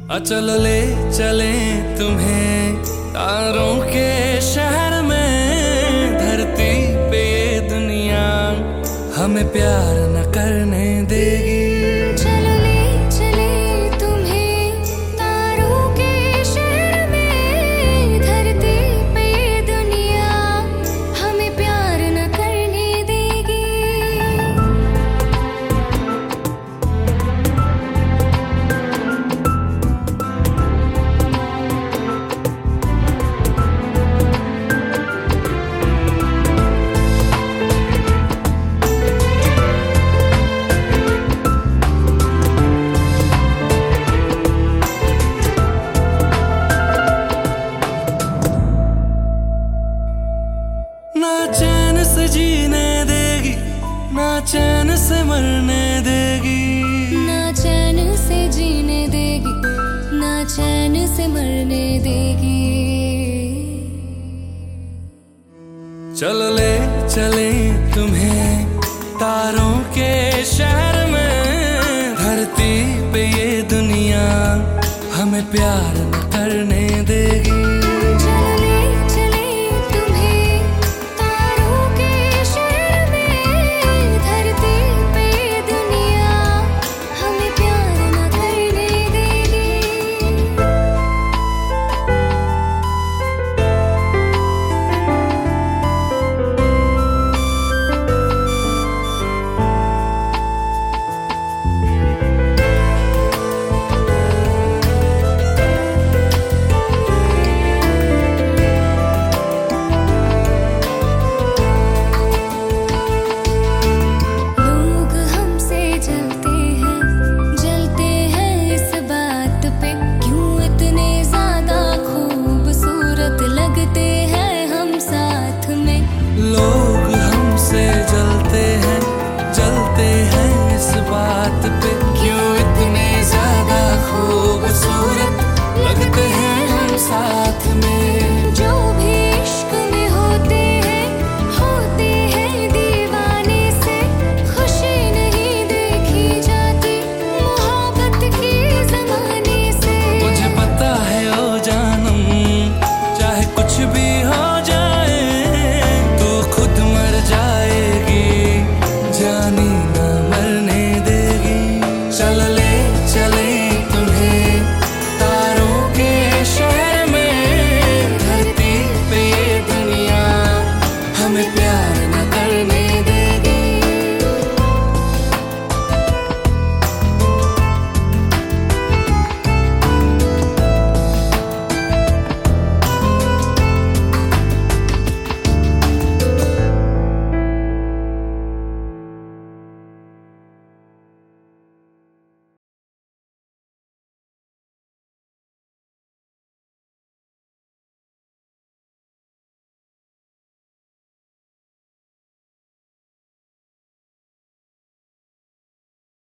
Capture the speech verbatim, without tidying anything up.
अचल ले चले तुम्हें तारों के शहर में। धरती पे ये दुनिया हमें प्यार न करने देगी। चलो ले चले तुम्हें तारों के शहर में। धरती पे ये दुनिया हमें प्यार न करने देगी। ना चैन से जीने देगी, ना चैन से मरने देगी। ना चैन से जीने देगी, ना चैन से मरने देगी। चलो ले चले तुम्हें तारों के शहर में। धरती पे ये दुनिया हमें प्यार न करने देगी।